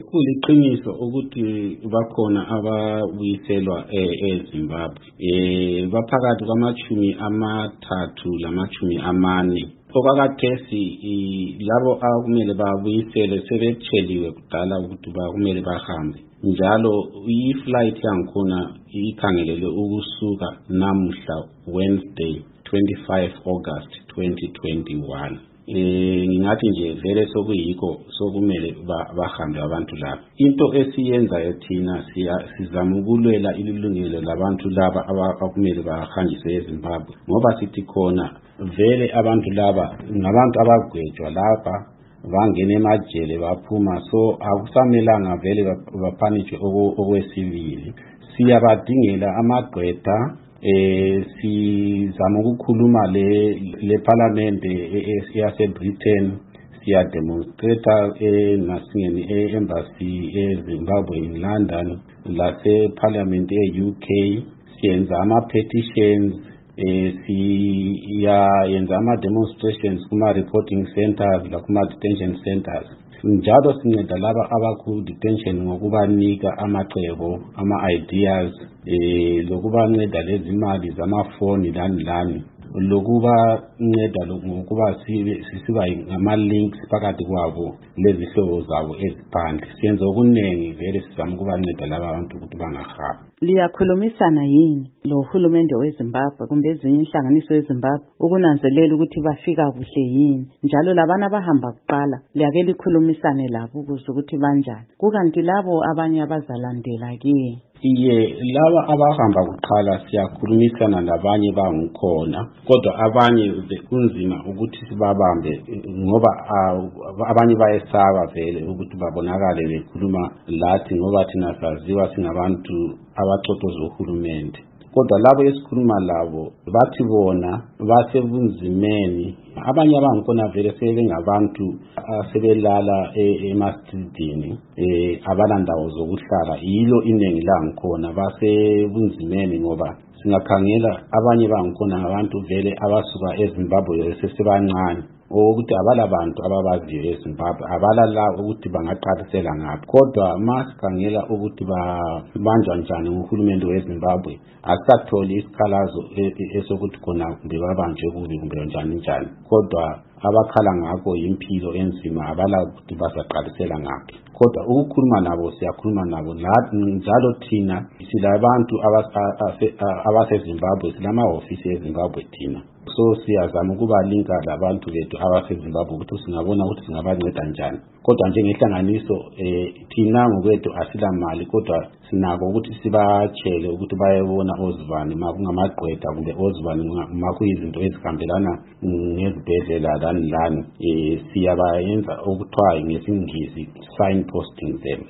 Kuliqiniso ukuthi bakhona ababuyiselwa eZimbabwe. Baphakathi kwama-30 nama-40. Okwakhathesi labo akumele babuyisele sebetsheliwe kudala ukuthi kumele bahambe. Njalo i-flight yangikhona ikhangelelwe ukusuka namuhla Wednesday 25 August 2021. Ngingathi nje vele sokuyikho sokumele bahambe abantu laba. Into esiyenzayo thina sizama ukulwela ilungelo labantu laba abakumele bahanjiswe eZimbabwe, ngoba sithi khona vele abantu laba ngabantu abagwetshwa lapha bangena emajele baphuma, so akusamelanga vele baphanishwe okwesibili. Siyabadingela amagqwetha. Sizama ukukhuluma le parliament yaseBritain, siya demonstrate nasingeni embassy eZimbabwe in London, lase parliament eUK, siyenza ama petitions, siyenza ama demonstrations kuma reporting centers lakuma detention centers. Njalo sinceda laba abaku detention ngokubanika amacebo, ama-ideas, lokubanceda lezi imali zamafoni lani, lokubanceda ngokuba sisiba ngama-links phakathi kwabo lezi hlobo zabo eziphandle. Siyenza okuningi vele sizama ukubanceda laba abantu ukuthi bangahambi. Liyakhulumisana yini lo hulumende weZimbabwe kumbe ezinye inhlanganiso eZimbabwe ukunanzelela ukuthi bafika kuhle yini? Njalo labana abahamba kuqala liyake likhulumisane labo ukuze ukuthi banjani, kukanti labo abanye abazalandela ke? Iye, laba abahamba kuqala siyakhulumisana labanye bangikhona, kodwa abanye kunzima ukuthi sibabambe ngoba abanye bayesaba vele ukuthi babonakale bekhuluma lathi, ngoba thina saziwa singabantu abaxoxoza uhulumende. Kodwa labo esikhuluma labo bathi bona basebunzimeni. Abanye abangikhona vele sebengabantu asebelala emastridini, abalandawo zokuhlala. Yilo inengi langikhona basebunzimeni, ngoba singakhangela abanye bangikhona abantu vele abasuka eZimbabwe sesebancane, ukuthi abalabantu ababaziyo eZimbabwe, abalala ukuthi bangaqalisela ngaphi. Kodwa masikhangela ukuthi banjwa njani nguhulumende weZimbabwe, asatholi isikhalazo esokuthi khona kumbe babanjwe kubi kumbe njani. Kodwa abakhala ngakho impilo enzima, abala ukuthi bazaqalisela ngaphi. Kodwa ukukhuluma nabo siyakhuluma nabo njalo. Thina silabantu abaseZimbabwe, silama-ofisi eZimbabwe thina, so siyazama ukubalinka labantu bethu abaseZimbabwe ukuthi singabona ukuthi singabanceda njani. Kodwa njengehlanganiso thina ngokwethu asila mali, kodwa sinako ukuthi sibatshele ukuthi bayebona ozibani makungamagqwetha kumbe ozibani makuyizinto ezihambelana ngezibhedlela lani. Siyabayenza okuthiwa ngesingisi signposting them.